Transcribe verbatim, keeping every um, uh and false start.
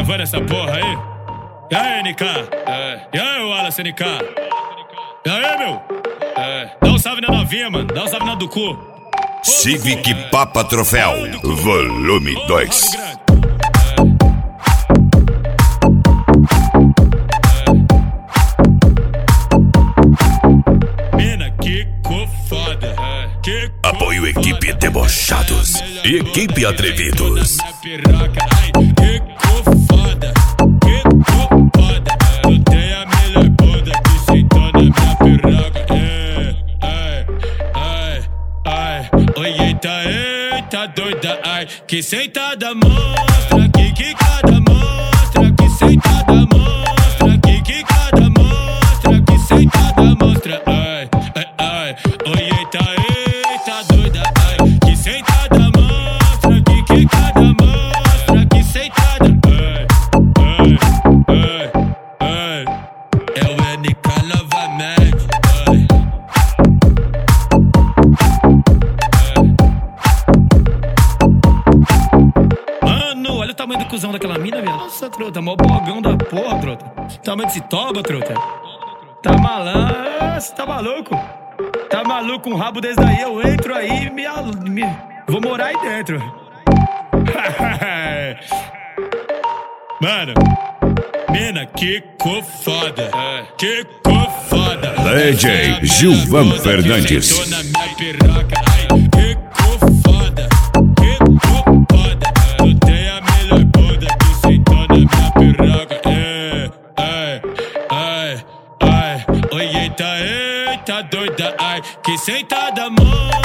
gravando essa porra aí? E aí, N K? É. E aí, Wallace N K? E aí, meu? É. Dá um salve na novinha, mano. Dá um salve na do cu. Civic Papa Troféu, volume dois. Mina, que cor foda. Que cor Apoio equipe Debochados e equipe Atrevidos. Que cor foda. Que cor foda. Eu tenho a melhor bunda que sentou na minha piroca. É, ai, ai, ai. Oi, eita, eita, doida, ai. Que sentada mostra, que quicada mostra, que sentada mostra, que quicada mostra, que sentada mostra, ai, ai, ai. Oi, eita, eita, doida, ai. Que sentada mostra, que quicada mostra, que sentada, ai, ai, ai, ai. É o N K novamente, ai. Mano, olha o tamanho do cuzão daquela mina, velho. Nossa, trota, mó bogão da porra, trota. Tamanho desse toba, trota. Tá malandro, cê tá maluco? Tá maluco, um rabo desse daí, eu entro aí e me, me... vou morar aí dentro. Mano, mina, que cor foda. Que cor foda. D J Gilvan Fernandes. Tô na minha piroca, ai, que cor foda. Que cor foda. Eu tenho a melhor bunda que sentou na minha piroca. É, ai, ai, ai. Oi, eita, eita, doida, ai. Que sentada mostra.